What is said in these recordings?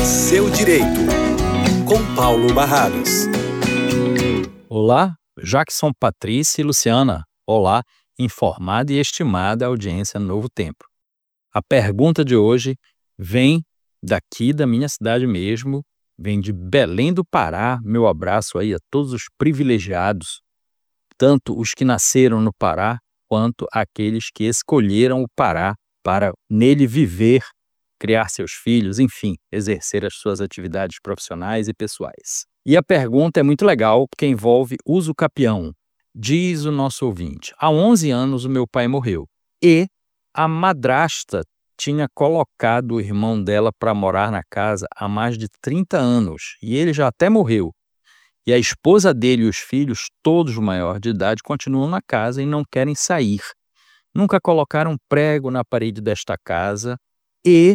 Seu Direito, com Paulo Barradas. Olá, Jackson, Patrícia e Luciana. Olá, informada e estimada audiência Novo Tempo. A pergunta de hoje vem daqui da minha cidade mesmo, vem de Belém do Pará. Meu abraço aí a todos os privilegiados, tanto os que nasceram no Pará, quanto aqueles que escolheram o Pará para nele viver, criar seus filhos, enfim, exercer as suas atividades profissionais e pessoais. E a pergunta é muito legal, porque envolve uso capião. Diz o nosso ouvinte: há 11 anos o meu pai morreu e a madrasta tinha colocado o irmão dela para morar na casa há mais de 30 anos e ele já até morreu. E a esposa dele e os filhos, todos maiores de idade, continuam na casa e não querem sair. Nunca colocaram prego na parede desta casa e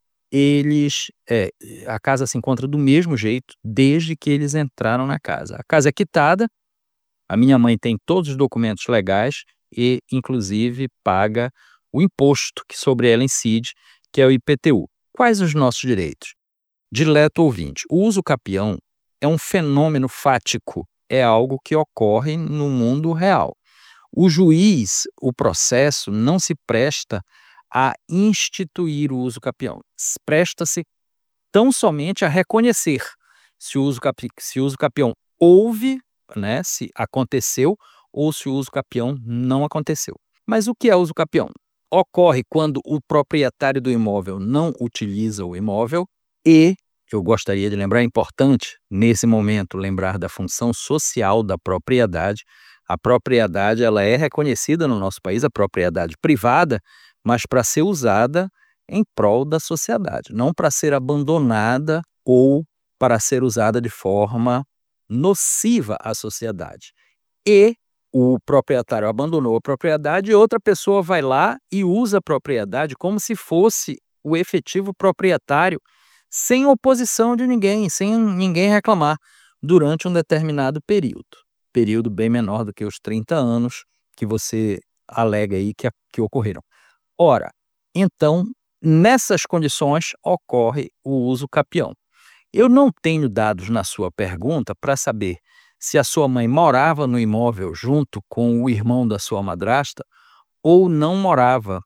a casa se encontra do mesmo jeito desde que eles entraram na casa. A casa é quitada, a minha mãe tem todos os documentos legais e, inclusive, paga o imposto que sobre ela incide, que é o IPTU. Quais os nossos direitos? Dileto ouvinte, o uso capião é um fenômeno fático, é algo que ocorre no mundo real. O juiz, o processo, não se presta a instituir o uso capião. Presta-se tão somente a reconhecer se o uso capião houve, né, se aconteceu, ou se o uso capião não aconteceu. Mas o que é uso capião? Ocorre quando o proprietário do imóvel não utiliza o imóvel e, eu gostaria de lembrar, é importante nesse momento lembrar da função social da propriedade. A propriedade ela é reconhecida no nosso país, a propriedade privada, mas para ser usada em prol da sociedade, não para ser abandonada ou para ser usada de forma nociva à sociedade. E o proprietário abandonou a propriedade e outra pessoa vai lá e usa a propriedade como se fosse o efetivo proprietário, sem oposição de ninguém, sem ninguém reclamar, durante um determinado período bem menor do que os 30 anos que você alega aí que ocorreram. Ora, então, nessas condições ocorre o uso capião. Eu não tenho dados na sua pergunta para saber se a sua mãe morava no imóvel junto com o irmão da sua madrasta ou não morava.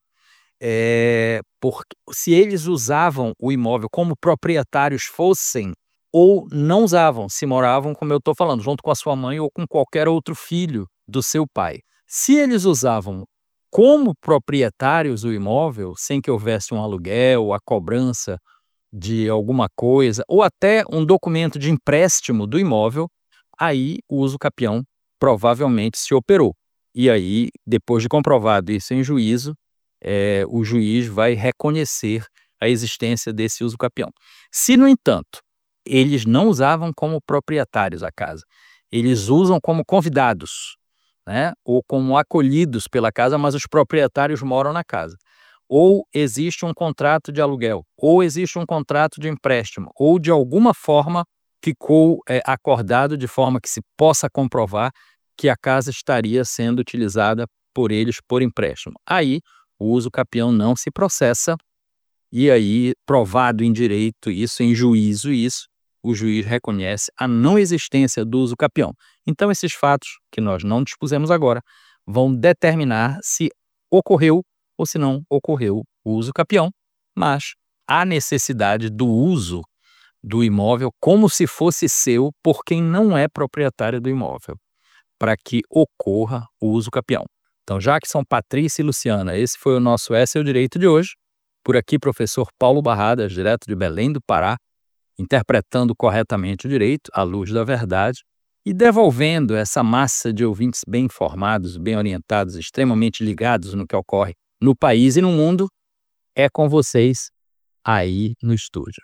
Porque se eles usavam o imóvel como proprietários fossem ou não usavam, se moravam, como eu estou falando, junto com a sua mãe ou com qualquer outro filho do seu pai. Se eles usavam como proprietários o imóvel, sem que houvesse um aluguel, a cobrança de alguma coisa, ou até um documento de empréstimo do imóvel, aí o uso capião provavelmente se operou. E aí, depois de comprovado isso em juízo, o juiz vai reconhecer a existência desse uso capião. Se, no entanto, eles não usavam como proprietários a casa, eles usam como convidados, né, ou como acolhidos pela casa, mas os proprietários moram na casa. Ou existe um contrato de aluguel, ou existe um contrato de empréstimo, ou de alguma forma ficou acordado de forma que se possa comprovar que a casa estaria sendo utilizada por eles por empréstimo. Aí o uso capião não se processa e aí, provado em direito isso, em juízo isso, o juiz reconhece a não existência do uso capião. Então, esses fatos, que nós não dispusemos agora, vão determinar se ocorreu ou se não ocorreu o uso capião, mas há necessidade do uso do imóvel como se fosse seu por quem não é proprietário do imóvel, para que ocorra o uso capião. Então, Jackson, Patrícia e Luciana, esse foi o nosso É Seu Direito de hoje. Por aqui, professor Paulo Barradas, direto de Belém do Pará, interpretando corretamente o direito à luz da verdade e devolvendo essa massa de ouvintes bem informados, bem orientados, extremamente ligados no que ocorre no país e no mundo. É com vocês aí no estúdio.